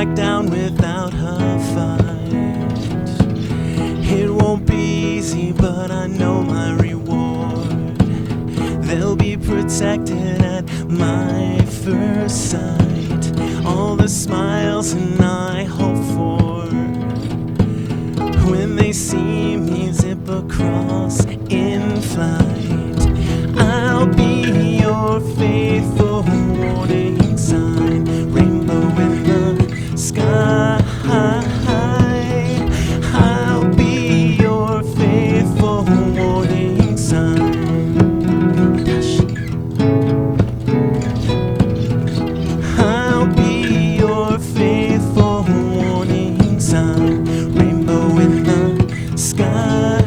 back down without a fight. It won't be easy, but I know my reward. They'll be protected at my first sight. All the smiles and I hope for when they see me zip across in flight. I'll be your faithful warning sign, rainbow in the sky. I'll be your faithful warning sign. I'll be your faithful warning sign, rainbow in the sky.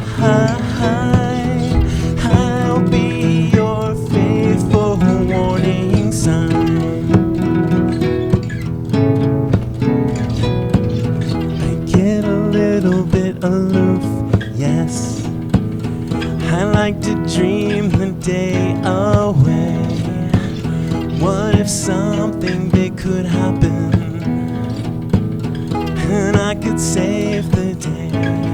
I'll be your faithful warning sign. I get a little bit aloof, yes. I like to dream the day away. What if something big could happen and I could save the day?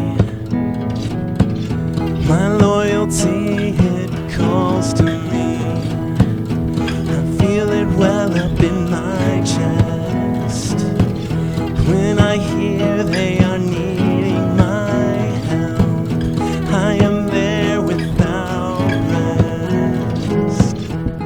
My loyalty, it calls to me. I feel it well up in my chest when I hear they are needing my help. I am there without rest.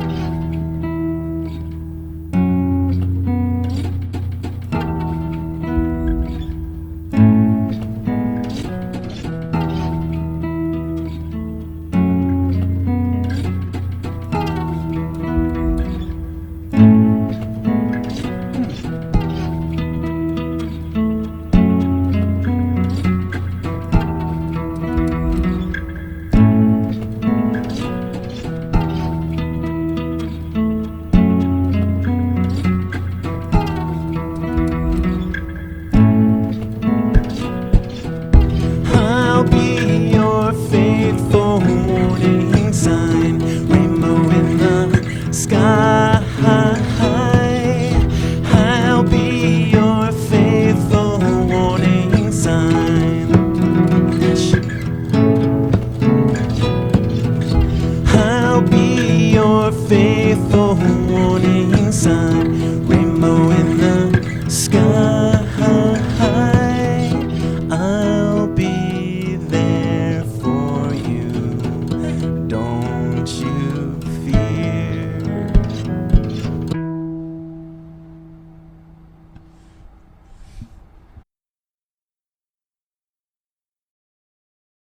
I'll be your faithful warning sign, rainbow in the sky. I'll be your faithful warning sign. I'll be your faithful warning sign,